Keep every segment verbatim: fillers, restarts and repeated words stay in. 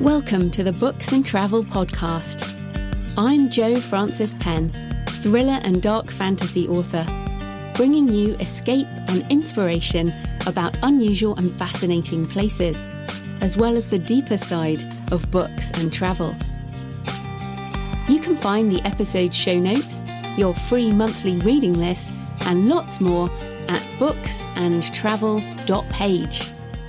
Welcome to the Books and Travel Podcast. I'm Jo Frances Penn, thriller and dark fantasy author, bringing you escape and inspiration about unusual and fascinating places, as well as the deeper side of books and travel. You can find the episode show notes, your free monthly reading list, and lots more at books and travel dot page.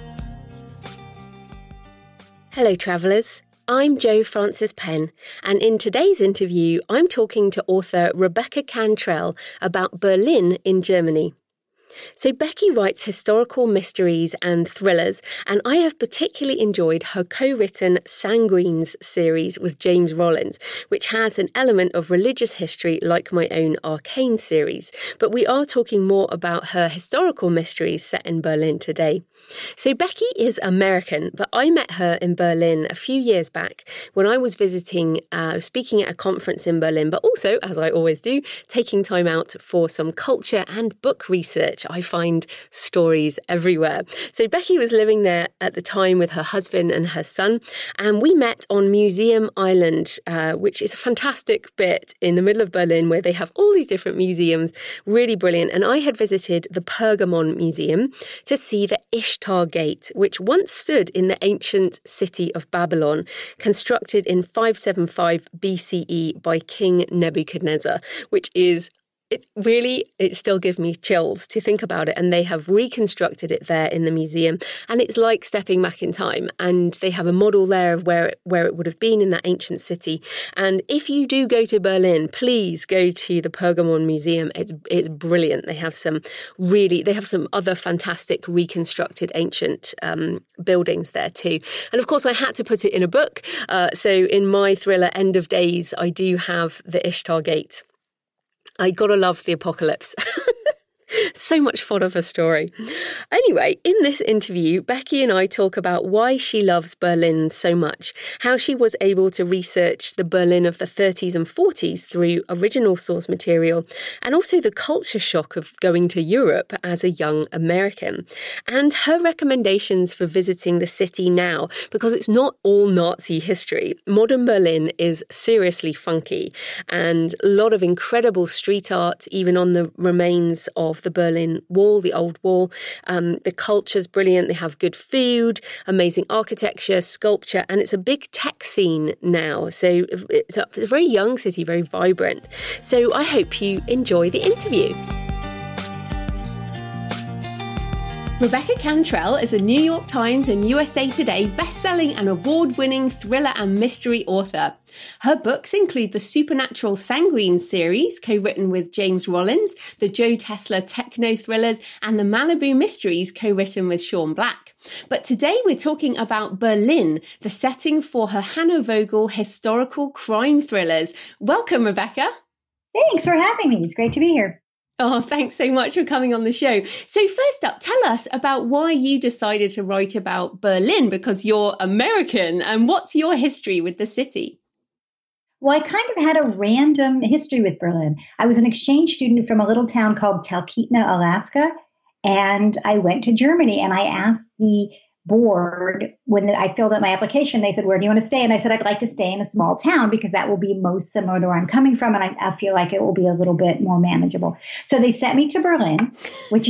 Hello travellers, I'm Jo Frances Penn, and in today's interview I'm talking to author Rebecca Cantrell about Berlin in Germany. So Becky writes historical mysteries and thrillers, and I have particularly enjoyed her co-written Sanguines series with James Rollins, which has an element of religious history like my own Arcane series. But we are talking more about her historical mysteries set in Berlin today. So Becky is American, but I met her in Berlin a few years back when I was visiting, uh, speaking at a conference in Berlin, but also, as I always do, taking time out for some culture and book research. I find stories everywhere. So Becky was living there at the time with her husband and her son, and we met on Museum Island, uh, which is a fantastic bit in the middle of Berlin where they have all these different museums, really brilliant. And I had visited the Pergamon Museum to see the Ishtar Gate, which once stood in the ancient city of Babylon, constructed in five seventy-five B C E by King Nebuchadnezzar, which is It really, it still gives me chills to think about it. And they have reconstructed it there in the museum. And it's like stepping back in time. And they have a model there of where it, where it would have been in that ancient city. And if you do go to Berlin, please go to the Pergamon Museum. It's it's brilliant. They have some really, they have some other fantastic reconstructed ancient um, buildings there too. And of course, I had to put it in a book. Uh, so in my thriller, End of Days, I do have the Ishtar Gate. I gotta love the apocalypse. So much fun of a story. Anyway, in this interview, Becky and I talk about why she loves Berlin so much, how she was able to research the Berlin of the thirties and forties through original source material, and also the culture shock of going to Europe as a young American, and her recommendations for visiting the city now, because it's not all Nazi history. Modern Berlin is seriously funky, and a lot of incredible street art, even on the remains of the Berlin Wall, the old wall. Um, the culture's brilliant. They have good food, amazing architecture, sculpture, and it's a big tech scene now. So it's a, it's a very young city, very vibrant. So I hope you enjoy the interview. Rebecca Cantrell is a New York Times and U S A Today best-selling and award-winning thriller and mystery author. Her books include the supernatural Sanguines series, co-written with James Rollins, the Joe Tesla techno thrillers, and the Malibu Mysteries, co-written with Sean Black. But today we're talking about Berlin, the setting for her Hannah Vogel historical crime thrillers. Welcome, Rebecca. Thanks for having me. It's great to be here. Oh, thanks so much for coming on the show. So first up, tell us about why you decided to write about Berlin, because you're American, and what's your history with the city? Well, I kind of had a random history with Berlin. I was an exchange student from a little town called Talkeetna, Alaska, and I went to Germany, and I asked the board, when I filled out my application, they said, where do you want to stay? And I said, I'd like to stay in a small town because that will be most similar to where I'm coming from. And I, I feel like it will be a little bit more manageable. So they sent me to Berlin, which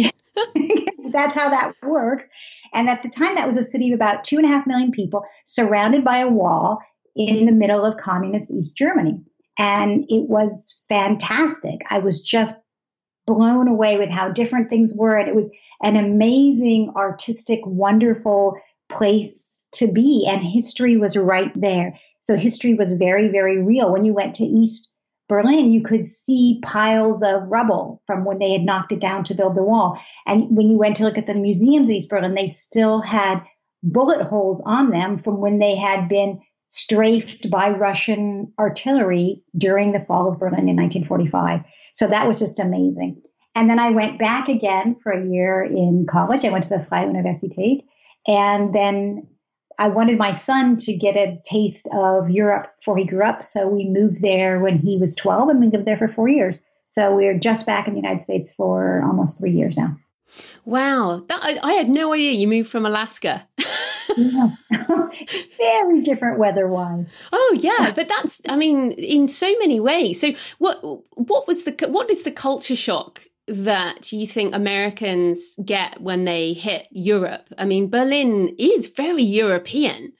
that's how that works. And at the time, that was a city of about two and a half million people surrounded by a wall in the middle of communist East Germany. And it was fantastic. I was just blown away with how different things were. And it was an amazing, artistic, wonderful place to be. And history was right there. So history was very, very real. When you went to East Berlin, you could see piles of rubble from when they had knocked it down to build the wall. And when you went to look at the museums in East Berlin, they still had bullet holes on them from when they had been strafed by Russian artillery during the fall of Berlin in nineteen forty-five. So that was just amazing. And then I went back again for a year in college. I went to the Freie Universität. And then I wanted my son to get a taste of Europe before he grew up. So we moved there when he was twelve, and we lived there for four years. So we're just back in the United States for almost three years now. Wow. That, I, I had no idea you moved from Alaska. Yeah. Very different weather-wise. Oh yeah, but that's, I mean, in so many ways. So what what was the what is the culture shock that you think Americans get when they hit Europe? I mean, Berlin is very European.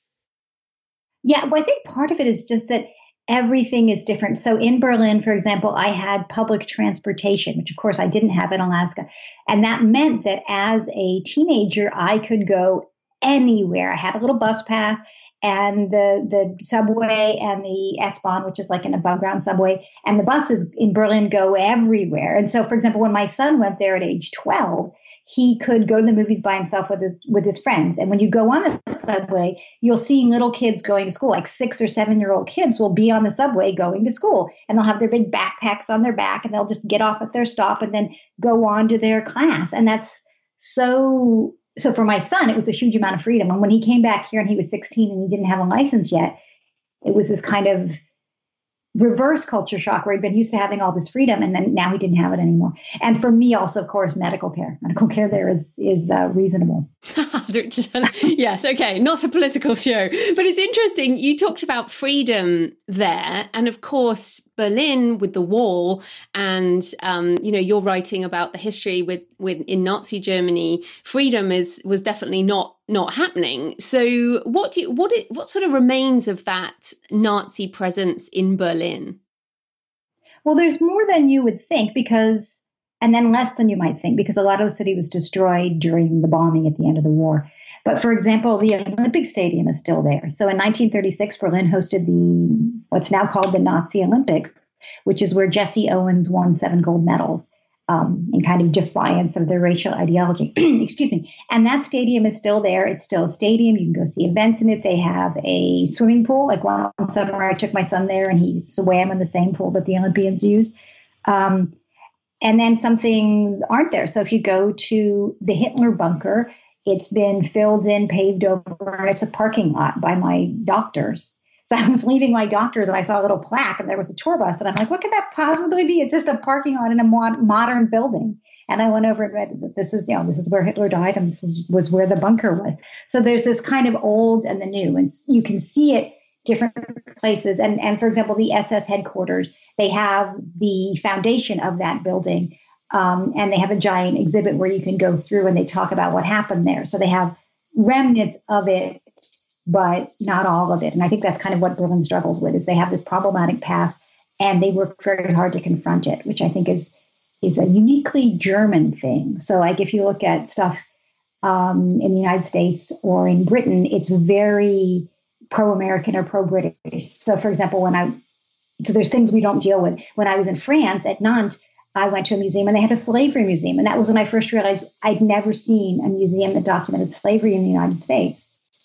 Yeah, well, I think part of it is just that everything is different. So in Berlin, for example, I had public transportation, which of course I didn't have in Alaska. And that meant that as a teenager, I could go anywhere. I had a little bus pass, and the, the subway and the S-Bahn, which is like an above ground subway, and the buses in Berlin go everywhere. And so, for example, when my son went there at age twelve, he could go to the movies by himself with his, with his friends. And when you go on the subway, you'll see little kids going to school, like six or seven year old kids will be on the subway going to school, and they'll have their big backpacks on their back, and they'll just get off at their stop and then go on to their class. And that's so, so for my son, it was a huge amount of freedom. And when he came back here and he was sixteen and he didn't have a license yet, it was this kind of reverse culture shock where he'd been used to having all this freedom, and then now he didn't have it anymore. And for me also, of course, medical care. Medical care there is is uh, reasonable. Yes, okay, not a political show. But it's interesting, you talked about freedom there. And of course, Berlin with the wall, and, um, you know, you're writing about the history with, with in Nazi Germany, freedom is was definitely not not happening. So what do you, what it, what sort of remains of that Nazi presence in Berlin? Well, there's more than you would think, because, and then less than you might think, because a lot of the city was destroyed during the bombing at the end of the war. But for example, the Olympic Stadium is still there. So in nineteen thirty-six, Berlin hosted the, what's now called the Nazi Olympics, which is where Jesse Owens won seven gold medals. Um, in kind of defiance of their racial ideology. Excuse me. And that stadium is still there. It's still a stadium. You can go see events in it. They have a swimming pool. Like one summer, I took my son there and he swam in the same pool that the Olympians use. Um, and then some things aren't there. So if you go to the Hitler bunker, it's been filled in, paved over, and it's a parking lot by my doctors. So I was leaving my doctor's and I saw a little plaque and there was a tour bus. And I'm like, what could that possibly be? It's just a parking lot in a mod- modern building. And I went over and read that this is, you know, this is where Hitler died and this was, was where the bunker was. So there's this kind of old and the new, and you can see it different places. And, and for example, the S S headquarters, they have the foundation of that building. Um, and they have a giant exhibit where you can go through and they talk about what happened there. So they have remnants of it, but not all of it. And I think that's kind of what Berlin struggles with, is they have this problematic past and they work very hard to confront it, which I think is is a uniquely German thing. So like if you look at stuff um, in the United States or in Britain, it's very pro-American or pro-British. So for example, when I, so there's things we don't deal with. When I was in France at Nantes, I went to a museum and they had a slavery museum. And that was when I first realized I'd never seen a museum that documented slavery in the United States.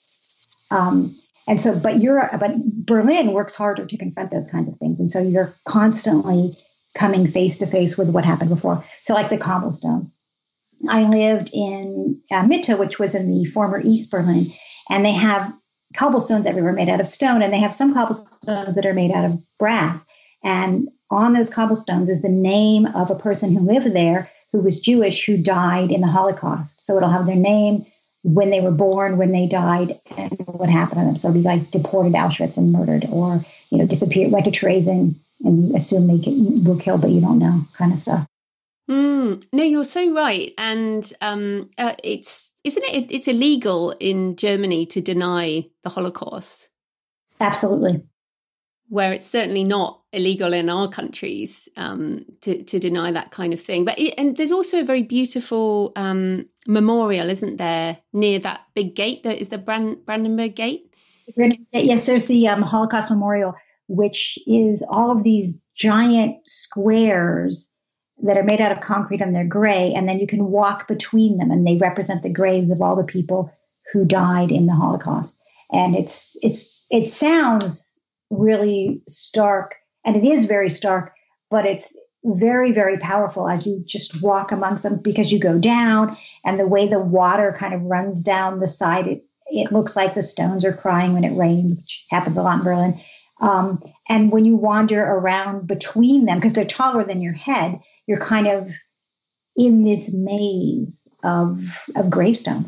Um, and so, but you're, but Berlin works harder to confront those kinds of things. And so you're constantly coming face to face with what happened before. So like the cobblestones. I lived in uh, Mitte, which was in the former East Berlin, and they have cobblestones everywhere made out of stone. And they have some cobblestones that are made out of brass. And on those cobblestones is the name of a person who lived there who was Jewish, who died in the Holocaust. So it'll have their name, when they were born, when they died, and what happened to them. So it'd be like deported to Auschwitz and murdered, or, you know, disappeared, went to Treason and you assume they get, were killed, but you don't know, kind of stuff. Mm, no, you're so right. And um, uh, it's, isn't it, it's illegal in Germany to deny the Holocaust. Absolutely. Where it's certainly not illegal in our countries um, to, to deny that kind of thing. But it, and there's also a very beautiful um, memorial, isn't there, near that big gate? That is the Brand- Brandenburg Gate. Yes, there's the um, Holocaust Memorial, which is all of these giant squares that are made out of concrete and they're gray, and then you can walk between them, and they represent the graves of all the people who died in the Holocaust. And it's it's it sounds really stark, and it is very stark, but it's very, very powerful as you just walk amongst them, because you go down and the way the water kind of runs down the side, it, it looks like the stones are crying when it rains, which happens a lot in Berlin. Um, and when you wander around between them, because they're taller than your head, you're kind of in this maze of, of gravestones.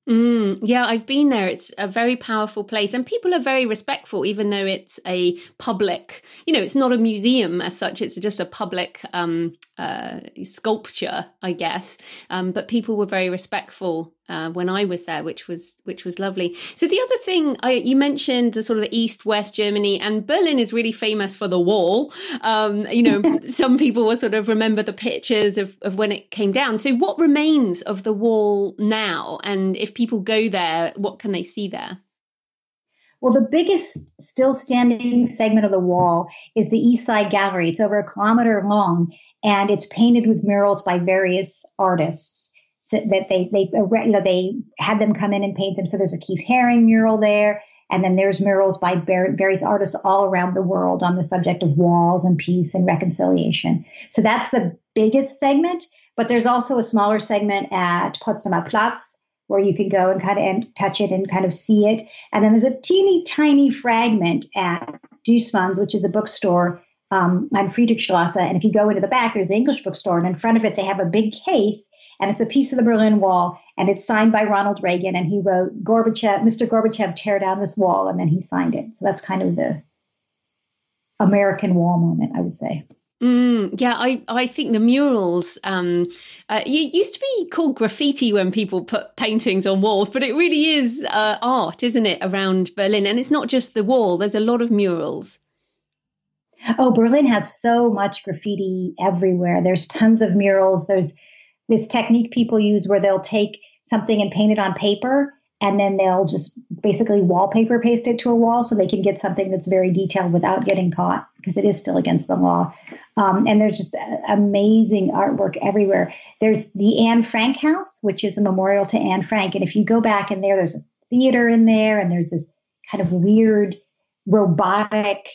Mm, yeah, I've been there. It's a very powerful place and people are very respectful, even though it's a public, you know, it's not a museum as such. It's just a public um, uh, sculpture, I guess. Um, but people were very respectful uh, when I was there, which was which was lovely. So the other thing, I, you mentioned the sort of the East-West Germany, and Berlin is really famous for the wall. Um, you know, some people will sort of remember the pictures of, of when it came down. So what remains of the wall now? And if people go there, what can they see there? Well, the biggest still standing segment of the wall is the East Side Gallery. It's over a kilometer long, and it's painted with murals by various artists. So that they they you know they had them come in and paint them. So there's a Keith Haring mural there, and then there's murals by various artists all around the world on the subject of walls and peace and reconciliation. So that's the biggest segment. But there's also a smaller segment at Potsdamer Platz, where you can go and kind of and touch it and kind of see it. And then there's a teeny tiny fragment at Duismann's, which is a bookstore um, on Friedrichstrasse. And if you go into the back, there's the English bookstore. And in front of it, they have a big case, and it's a piece of the Berlin Wall. And it's signed by Ronald Reagan. And he wrote, Gorbachev, Mister Gorbachev, tear down this wall. And then he signed it. So that's kind of the American wall moment, I would say. Mm, yeah, I, I think the murals, um, uh, it used to be called graffiti when people put paintings on walls, but it really is uh, art, isn't it, around Berlin? And it's not just the wall. There's a lot of murals. Oh, Berlin has so much graffiti everywhere. There's tons of murals. There's this technique people use where they'll take something and paint it on paper, and then they'll just basically wallpaper paste it to a wall so they can get something that's very detailed without getting caught, because it is still against the law. Um, and there's just amazing artwork everywhere. There's the Anne Frank House, which is a memorial to Anne Frank. And if you go back in there, there's a theater in there, and there's this kind of weird robotic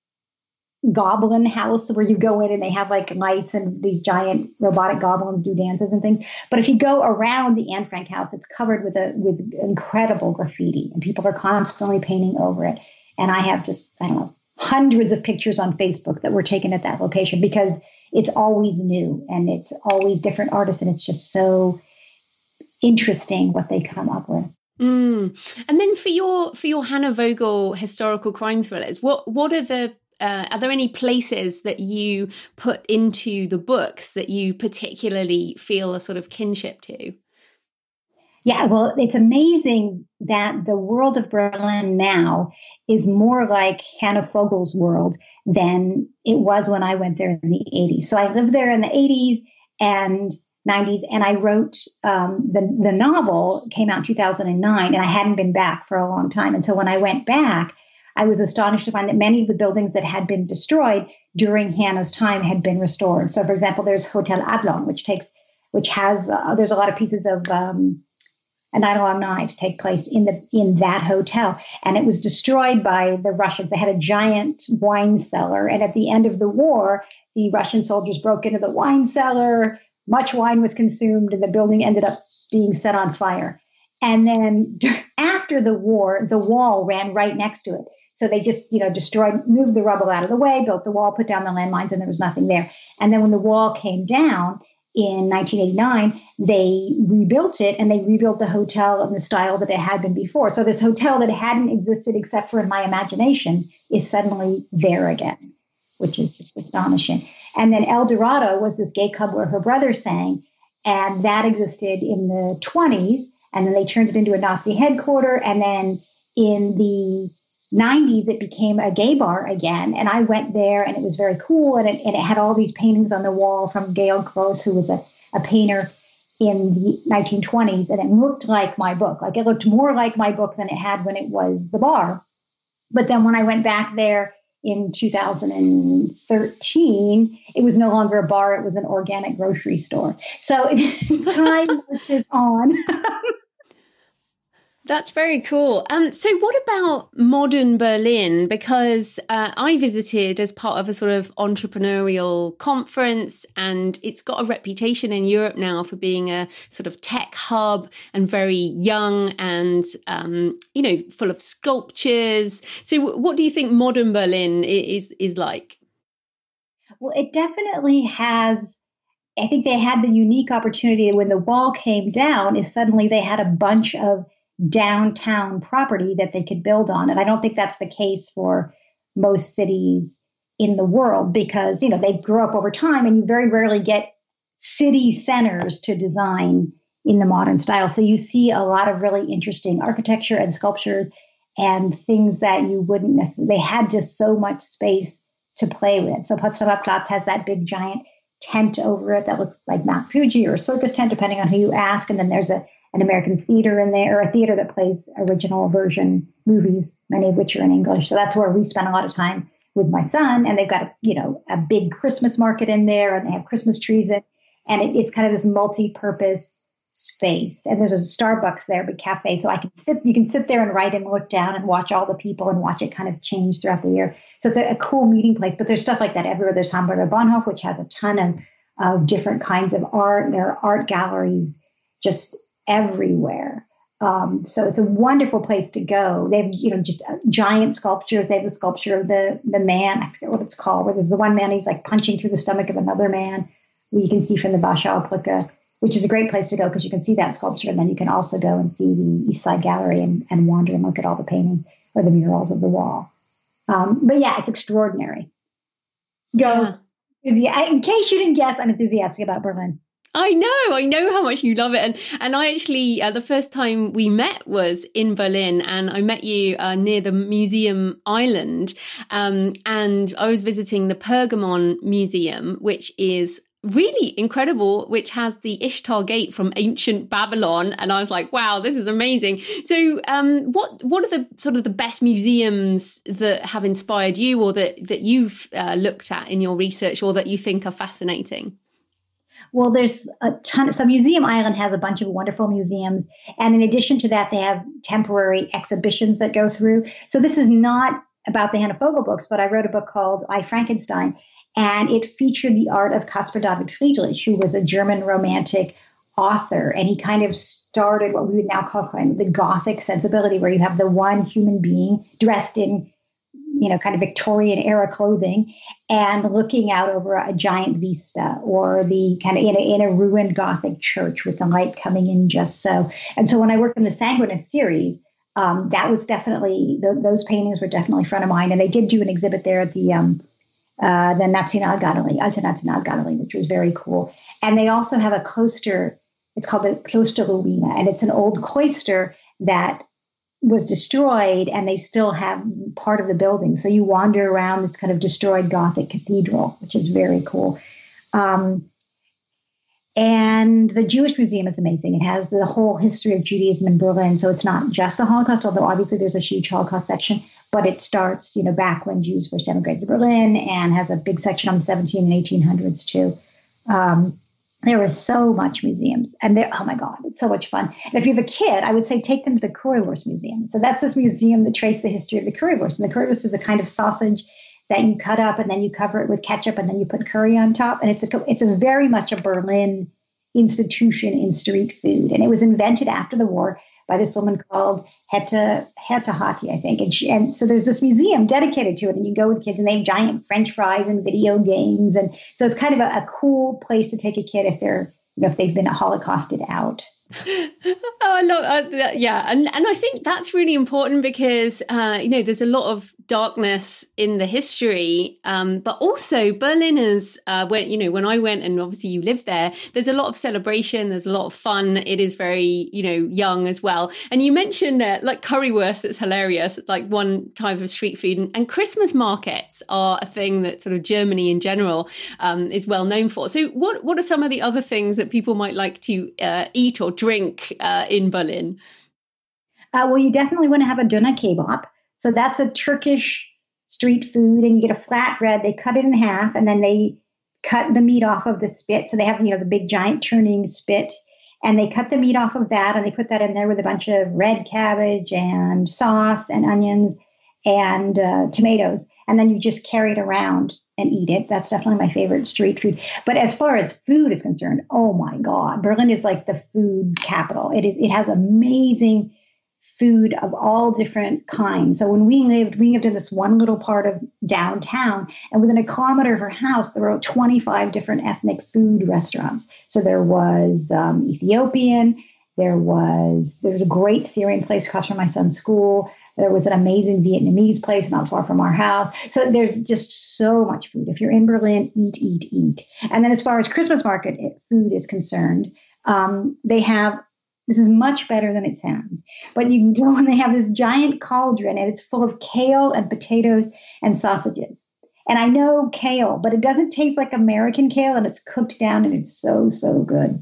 goblin house where you go in and they have like lights and these giant robotic goblins do dances and things. But if you go around the Anne Frank house, it's covered with a with incredible graffiti, and people are constantly painting over it. And I have just, I don't know, hundreds of pictures on Facebook that were taken at that location, because it's always new and it's always different artists, and it's just so interesting what they come up with. Mm. And then for your for your Hannah Vogel historical crime thrillers, what what are the uh, are there any places that you put into the books that you particularly feel a sort of kinship to? Yeah, well, it's amazing that the world of Berlin now is more like Hannah Vogel's world than it was when I went there in the eighties. So I lived there in the eighties and nineties, and I wrote um, the, the novel came out in two thousand nine, and I hadn't been back for a long time. And so when I went back, I was astonished to find that many of the buildings that had been destroyed during Hannah's time had been restored. So, for example, there's Hotel Adlon, which takes, which has, uh, there's a lot of pieces of um, and Adlon knives take place in the in that hotel. And it was destroyed by the Russians. They had a giant wine cellar. And at the end of the war, the Russian soldiers broke into the wine cellar. Much wine was consumed, and the building ended up being set on fire. And then after the war, the wall ran right next to it. So they just, you know, destroyed, moved the rubble out of the way, built the wall, put down the landmines, and there was nothing there. And then when the wall came down in nineteen eighty-nine, they rebuilt it, and they rebuilt the hotel in the style that it had been before. So this hotel that hadn't existed except for in my imagination is suddenly there again, which is just astonishing. And then El Dorado was this gay club where her brother sang, and that existed in the twenties, and then they turned it into a Nazi headquarter, and then in the nineties, it became a gay bar again. And I went there, and it was very cool. And it, and it had all these paintings on the wall from Georg Gross, who was a, a painter in the nineteen twenties. And it looked like my book. Like it looked more like my book than it had when it was the bar. But then when I went back there in two thousand thirteen, it was no longer a bar. It was an organic grocery store. So time marches on. That's very cool. Um, so what about modern Berlin? Because uh, I visited as part of a sort of entrepreneurial conference, and it's got a reputation in Europe now for being a sort of tech hub and very young and, um, you know, full of sculptures. So what do you think modern Berlin is is like? Well, it definitely has I think they had the unique opportunity when the wall came down is suddenly they had a bunch of downtown property that they could build on. And I don't think that's the case for most cities in the world because, you know, they grew up over time and you very rarely get city centers to design in the modern style. So you see a lot of really interesting architecture and sculptures and things that you wouldn't necessarily, they had just so much space to play with. So Potsdamer Platz has that big giant tent over it that looks like Mount Fuji or a circus tent, depending on who you ask. And then there's a an American theater in there, or a theater that plays original version movies, many of which are in English. So that's where we spend a lot of time with my son. And they've got, a, you know, a big Christmas market in there, and they have Christmas trees in, and it, it's kind of this multi-purpose space. And there's a Starbucks there, big cafe. So I can sit, you can sit there and write and look down and watch all the people and watch it kind of change throughout the year. So it's a, a cool meeting place, but there's stuff like that everywhere. There's Hamburger Bahnhof, which has a ton of, of different kinds of art. There are art galleries just everywhere. Um, so it's a wonderful place to go. They have, you know, just giant sculptures. They have the sculpture of the the man, I forget what it's called, where there's the one man, he's like punching through the stomach of another man, where you can see from the Warschauer Brücke, which is a great place to go because you can see that sculpture. And then you can also go and see the East Side Gallery and, and wander and look at all the paintings or the murals of the wall. Um, but yeah, it's extraordinary. Go. Yeah. In case you didn't guess, I'm enthusiastic about Berlin. I know, I know how much you love it. And and I actually, uh, the first time we met was in Berlin, and I met you uh, near the Museum Island. Um, and I was visiting the Pergamon Museum, which is really incredible, which has the Ishtar Gate from ancient Babylon. And I was like, wow, this is amazing. So um, what what are the sort of the best museums that have inspired you, or that, that you've uh, looked at in your research, or that you think are fascinating? Well, there's a ton. So Museum Island has a bunch of wonderful museums. And in addition to that, they have temporary exhibitions that go through. So this is not about the Hannah Fogel books, but I wrote a book called I, Frankenstein, and it featured the art of Caspar David Friedrich, who was a German romantic author. And he kind of started what we would now call kind of the Gothic sensibility, where you have the one human being dressed in, you know, kind of Victorian era clothing and looking out over a giant vista, or the kind of in a, in a ruined Gothic church with the light coming in just so. And so when I worked in the Sanguinis series, um, that was definitely, th- those paintings were definitely front of mind. And they did do an exhibit there at the, um, uh, the Nationalgalerie, Alte Nationalgalerie, which was very cool. And they also have a cloister, it's called the Klosterruine, and it's an old cloister that was destroyed, and they still have part of the building. So you wander around this kind of destroyed Gothic cathedral, which is very cool. Um, and the Jewish Museum is amazing. It has the whole history of Judaism in Berlin. So it's not just the Holocaust, although obviously there's a huge Holocaust section, but it starts, you know, back when Jews first emigrated to Berlin, and has a big section on the seventeen and eighteen hundreds too. Um, There is so much museums, and they're, oh my God, it's so much fun. And if you have a kid, I would say take them to the Currywurst Museum. So that's this museum that traces the history of the currywurst. And the currywurst is a kind of sausage that you cut up, and then you cover it with ketchup, and then you put curry on top. And it's a, it's a very much a Berlin institution in street food. And it was invented after the war by this woman called Hetta, Hetta Hatti, I think. And, she, and so there's this museum dedicated to it, and you go with kids, and they have giant French fries and video games. And so it's kind of a, a cool place to take a kid if they're, you know, if they've been Holocausted out. Oh, I love uh, that. Yeah. And, and I think that's really important because, uh, you know, there's a lot of darkness in the history. Um, but also Berliners, uh, when, you know, when I went, and obviously you live there, there's a lot of celebration. There's a lot of fun. It is very, you know, young as well. And you mentioned uh, like currywurst, it's hilarious. It's like one type of street food, and, and Christmas markets are a thing that sort of Germany in general, um, is well known for. So what, what are some of the other things that people might like to, uh, eat or drink uh, in Berlin? Uh, well, you definitely want to have a Döner Kebab. So that's a Turkish street food, and you get a flatbread. They cut it in half, and then they cut the meat off of the spit. So they have, you know, the big giant turning spit, and they cut the meat off of that, and they put that in there with a bunch of red cabbage and sauce and onions and uh, tomatoes. And then you just carry it around and eat it. That's definitely my favorite street food. But as far as food is concerned, oh my God, Berlin is like the food capital. It is. It has amazing food of all different kinds. So when we lived, we lived in this one little part of downtown, and within a kilometer of her house, there were twenty-five different ethnic food restaurants. So there was um, Ethiopian, there was there was a great Syrian place across from my son's school. There was an amazing Vietnamese place not far from our house. So there's just so much food. If you're in Berlin, eat, eat, eat. And then as far as Christmas market food is concerned, um, they have, this is much better than it sounds, but you can go and they have this giant cauldron and it's full of kale and potatoes and sausages. And I know kale, but it doesn't taste like American kale, and it's cooked down and it's so, so good.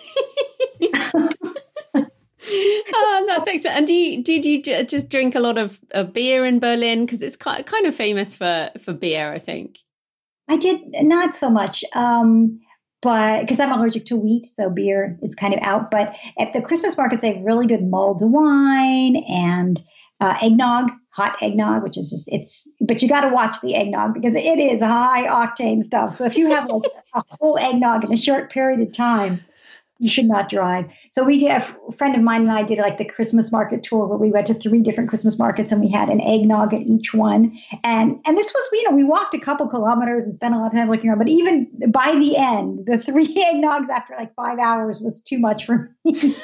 Oh, that's excellent. And do you, did you just drink a lot of, of beer in Berlin? Because it's kind of famous for, for beer, I think. I did not so much, um, but because I'm allergic to wheat, so beer is kind of out. But at the Christmas markets, they have really good mulled wine and uh, eggnog, hot eggnog, which is just, it's, but you got to watch the eggnog because it is high octane stuff. So if you have like a whole eggnog in a short period of time, you should not drive. So we did, a friend of mine and I did like the Christmas market tour where we went to three different Christmas markets and we had an eggnog at each one. And and this was, you know, we walked a couple kilometers and spent a lot of time looking around. But even by the end, the three eggnogs after like five hours was too much for me.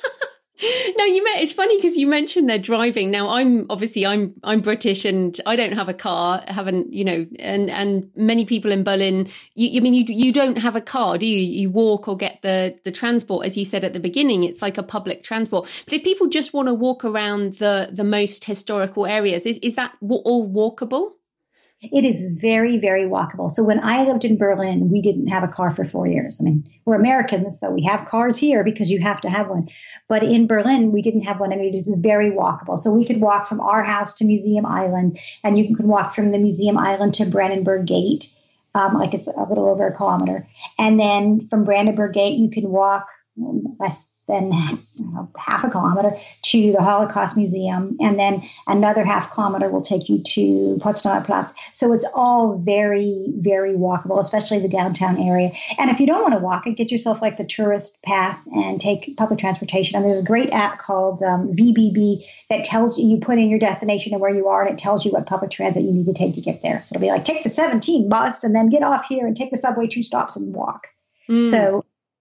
No, you met, it's funny because you mentioned they're driving. Now, I'm obviously I'm I'm British and I don't have a car. I haven't, you know, and and many people in Berlin. You, you mean you you don't have a car, do you? You walk or get the the transport, as you said at the beginning. It's like a public transport. But if people just want to walk around the the most historical areas, is is that all walkable? It is very, very walkable. So when I lived in Berlin, we didn't have a car for four years. I mean, we're Americans, so we have cars here because you have to have one. But in Berlin, we didn't have one, and it is very walkable. So we could walk from our house to Museum Island, and you can walk from the Museum Island to Brandenburg Gate, um, like it's a little over a kilometer. And then from Brandenburg Gate, you can walk less than you know, half a kilometer to the Holocaust Museum, and then another half kilometer will take you to Potsdamer Platz. So it's all very, very walkable, especially the downtown area. And if you don't want to walk it, get yourself like the tourist pass and take public transportation. And there's a great app called um, V B B that tells you, you put in your destination and where you are, and it tells you what public transit you need to take to get there. So it'll be like, take the seventeen bus and then get off here and take the subway two stops and walk. Mm. So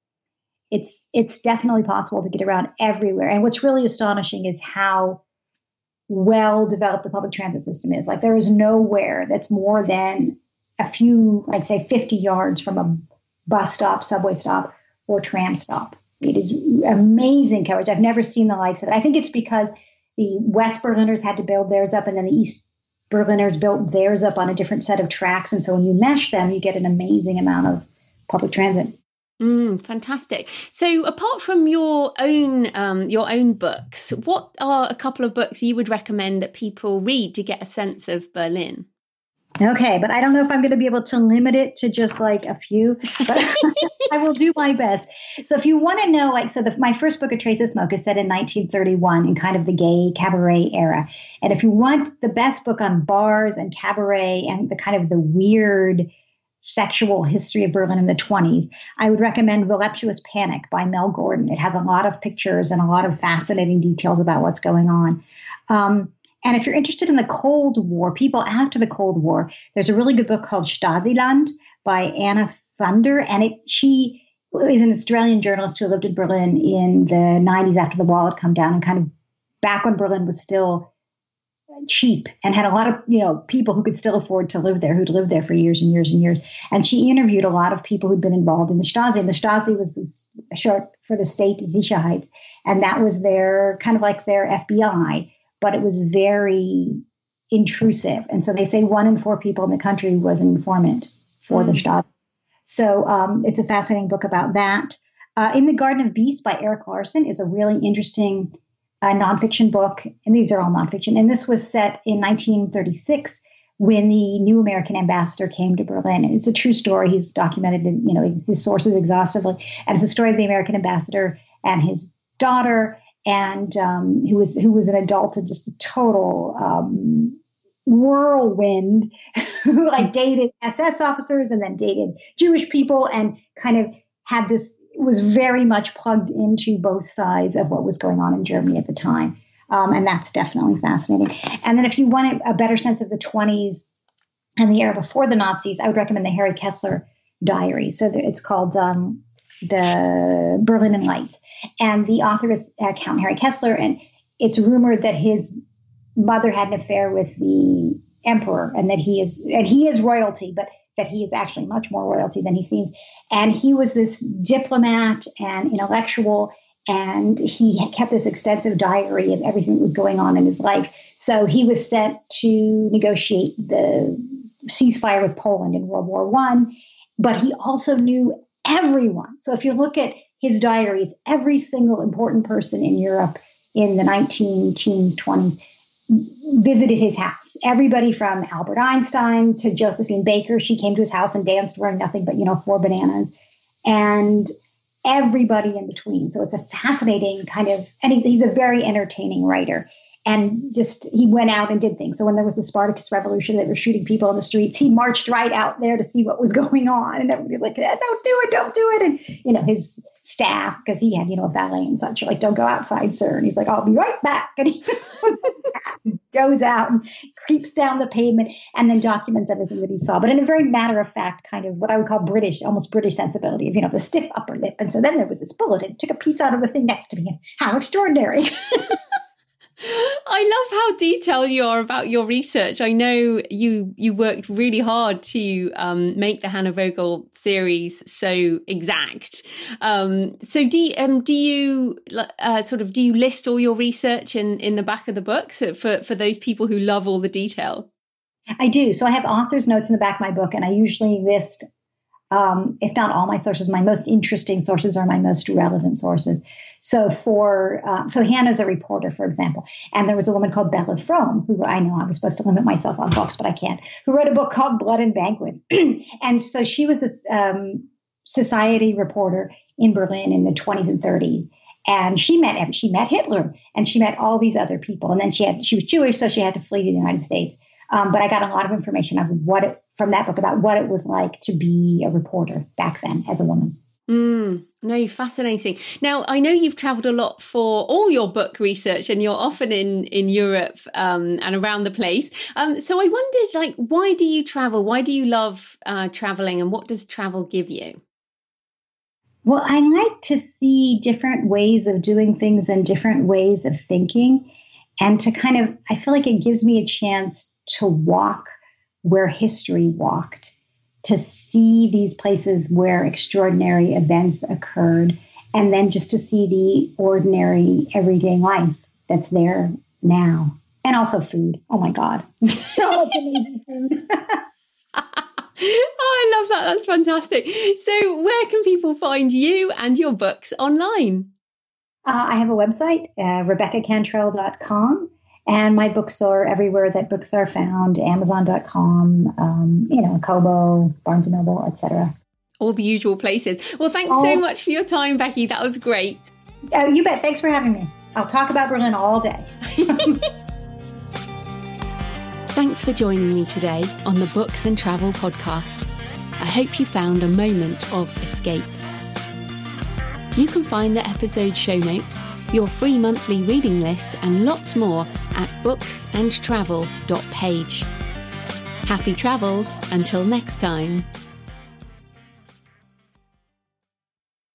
It's it's definitely possible to get around everywhere. And what's really astonishing is how well developed the public transit system is. Like there is nowhere that's more than a few, like say fifty yards from a bus stop, subway stop, or tram stop. It is amazing coverage. I've never seen the likes of it. I think it's because the West Berliners had to build theirs up, and then the East Berliners built theirs up on a different set of tracks. And so when you mesh them, you get an amazing amount of public transit. Mm, fantastic. So apart from your own um, your own books, what are a couple of books you would recommend that people read to get a sense of Berlin? Okay, but I don't know if I'm going to be able to limit it to just like a few, but I will do my best. So if you want to know, like, so the, my first book, A Trace of Smoke, is set in nineteen thirty-one in kind of the gay cabaret era. And if you want the best book on bars and cabaret and the kind of the weird sexual history of Berlin in the twenties, I would recommend Voluptuous Panic by Mel Gordon. It has a lot of pictures and a lot of fascinating details about what's going on. Um, and if you're interested in the Cold War, people after the Cold War, there's a really good book called Stasiland by Anna Funder. And it, she is an Australian journalist who lived in Berlin in the nineties after the wall had come down, and kind of back when Berlin was still cheap and had a lot of, you know, people who could still afford to live there, who'd lived there for years and years and years. And she interviewed a lot of people who'd been involved in the Stasi. And the Stasi was this short for the State Sicherheit. And that was their kind of like their F B I, but it was very intrusive. And so they say one in four people in the country was an informant for mm. the Stasi. So um, it's a fascinating book about that. Uh, In the Garden of Beasts by Erik Larson is a really interesting a nonfiction book, and these are all nonfiction. And this was set in nineteen thirty-six when the new American ambassador came to Berlin. And it's a true story. He's documented, in, you know, his sources exhaustively. And it's a story of the American ambassador and his daughter, and um, who was who was an adult and just a total um, whirlwind, who like dated S S officers and then dated Jewish people, and kind of had this, was very much plugged into both sides of what was going on in Germany at the time. Um, and that's definitely fascinating. And then if you want a better sense of the twenties and the era before the Nazis, I would recommend the Harry Kessler diary. So it's called um, the Berlin Lights. And the author is uh, Count Harry Kessler. And it's rumored that his mother had an affair with the emperor, and that he is, and he is royalty, but that he is actually much more royalty than he seems. And he was this diplomat and intellectual, and he kept this extensive diary of everything that was going on in his life. So he was sent to negotiate the ceasefire with Poland in World War One, but he also knew everyone. So if you look at his diary, it's every single important person in Europe in the nineteen teens, twenties, visited his house. Everybody from Albert Einstein to Josephine Baker, she came to his house and danced wearing nothing but, you know, four bananas, and everybody in between. So it's a fascinating kind of, and he's, he's a very entertaining writer. And just, he went out and did things. So when there was the Spartacus Revolution, they were shooting people in the streets, he marched right out there to see what was going on. And everybody's like, eh, don't do it, don't do it. And, you know, his staff, because he had, you know, a valet and such, are like, don't go outside, sir. And he's like, I'll be right back. And he goes out and creeps down the pavement and then documents everything that he saw. But in a very matter-of-fact kind of what I would call British, almost British sensibility of, you know, the stiff upper lip. And so then there was this bullet and took a piece out of the thing next to me. And how extraordinary. I love how detailed you are about your research. I know you you worked really hard to um, make the Hannah Vogel series so exact. Um, so do you, um, do you uh, sort of do you list all your research in, in the back of the book, so for for those people who love all the detail? I do. So I have author's notes in the back of my book, and I usually list, um, if not all my sources, my most interesting sources are my most relevant sources. So for, uh, so Hannah's a reporter, for example, and there was a woman called Bella Frome, who I know I was supposed to limit myself on books, but I can't, who wrote a book called Blood and Banquets. And so she was this um, society reporter in Berlin in the twenties and thirties. And she met, she met Hitler, and she met all these other people. And then she had, she was Jewish, so she had to flee to the United States. Um, but I got a lot of information of what it, from that book about what it was like to be a reporter back then as a woman. Mm, no, fascinating. Now, I know you've traveled a lot for all your book research, and you're often in, in Europe um, and around the place. Um, so I wondered, like, why do you travel? Why do you love uh, traveling, and what does travel give you? Well, I like to see different ways of doing things and different ways of thinking, and to kind of, I feel like it gives me a chance to walk where history walked, to see these places where extraordinary events occurred, and then just to see the ordinary everyday life that's there now. And also food. Oh my God. So much amazing food. Oh, I love that. That's fantastic. So where can people find you and your books online? Uh, I have a website, uh, rebecca cantrell dot com. And my books are everywhere that books are found, amazon dot com, um, you know, Kobo, Barnes and Noble, et cetera. All the usual places. Well, thanks oh. so much for your time, Becky. That was great. Uh, you bet. Thanks for having me. I'll talk about Berlin all day. Thanks for joining me today on the Books and Travel podcast. I hope you found a moment of escape. You can find the episode show notes, your free monthly reading list, and lots more at books and travel dot page. Happy travels until next time.